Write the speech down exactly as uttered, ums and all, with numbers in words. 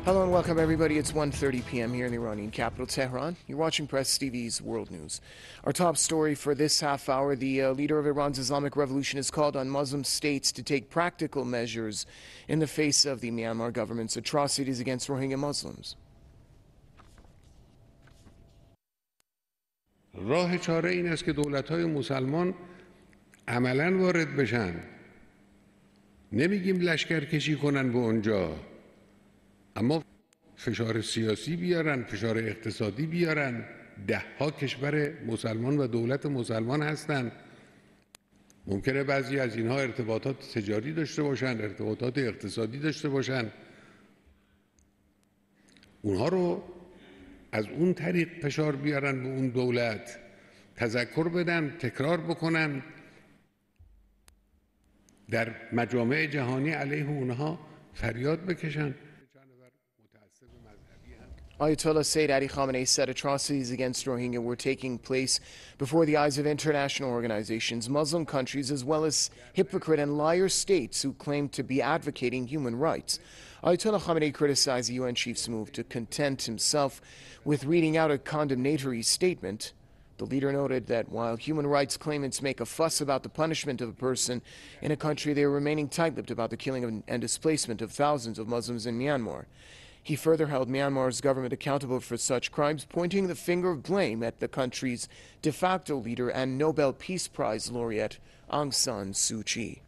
Hello and welcome everybody. It's one thirty p m here in the Iranian capital, Tehran. You're watching Press T V's World News. Our top story for this half hour, the uh, leader of Iran's Islamic Revolution has called on Muslim states to take practical measures in the face of the Myanmar government's atrocities against Rohingya Muslims. راه چاره این است که دولت‌های مسلمان عملاً وارد بشن. نمیگیم لشکرکشی کنن به اونجا، اما فشار سیاسی بیارن، فشار اقتصادی بیارن. ده ها کشور مسلمان و دولت مسلمان هستن. ممکنه بعضی از اینها ارتباطات تجاری داشته باشن، ارتباطات اقتصادی داشته باشن. اونها رو از اون طریق فشار بیارن به اون دولت، تذکر بدن، تکرار بکنن، در مجامع جهانی علیه اونها فریاد بکشن. Ayatollah Sayyid Ali Khamenei said atrocities against Rohingya were taking place before the eyes of international organizations, Muslim countries, as well as hypocrite and liar states who claim to be advocating human rights. Ayatollah Khamenei criticized the U N chief's move to content himself with reading out a condemnatory statement. The leader noted that while human rights claimants make a fuss about the punishment of a person in a country, they are remaining tight-lipped about the killing and displacement of thousands of Muslims in Myanmar. He further held Myanmar's government accountable for such crimes, pointing the finger of blame at the country's de facto leader and Nobel Peace Prize laureate Aung San Suu Kyi.